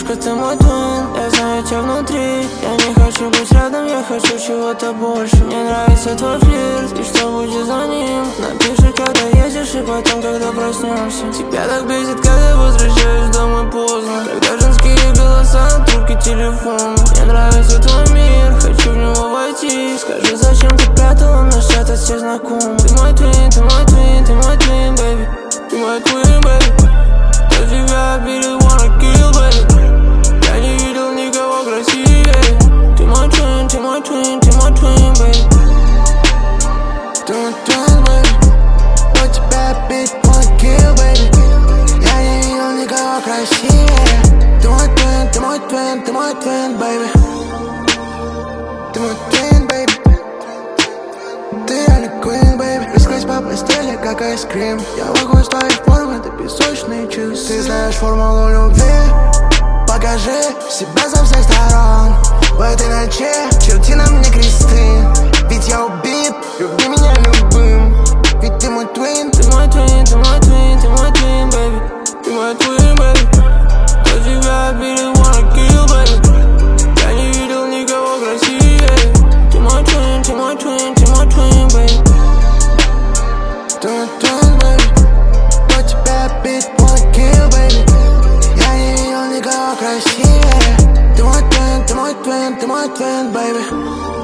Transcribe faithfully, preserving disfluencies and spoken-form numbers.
Девушка, ты мой твин, я знаю тебя внутри. Я не хочу быть рядом, я хочу чего-то больше. Мне нравится твой флирт, и что будет за ним? Напиши, когда едешь, и потом, когда проснешься. Тебя так бесит, когда возвращаюсь домой поздно, когда женские голоса, трубки телефона. Мне нравится твой мир, хочу в него войти. Скажи, зачем ты прятала наш чат от всех знакомых? Ты мой твин, ты мой твин, ты мой твин, baby. Ты мой твин, baby. Я тебя really wanna kill, baby. Я не видел никого красивее. Ты мой твин, ты мой твин, ты мой твин, baby. Ты мой твин, baby. Но тебя бить wanna kill, baby. Я не видел никого красивее. Ты мой твин, ты мой твин, ты мой твин, baby. Ты мой твин, baby. Ты реально queen, baby. Расклеись по постели, как айскрим. Я могу из твоей формы, это песочные часы. Ты знаешь формулу любви. Покажи себя со всех сторон. В этой ночи черти на мне кресты. Ведь я убит, люби меня любым. Ведь ты мой твин. Ты мой твин, ты мой твин, ты мой твин, baby. Ты мой твин, baby. Я тебя really wanna kill, baby. Я не видел никого красивее. Ты мой твин, ты мой твин, ты мой твин, baby. Ты мой твин, baby. Но тебя бить wanna kill, baby. Я не видел никого красивее. Ты мой твин, ты мой твин, ты мой твин, baby.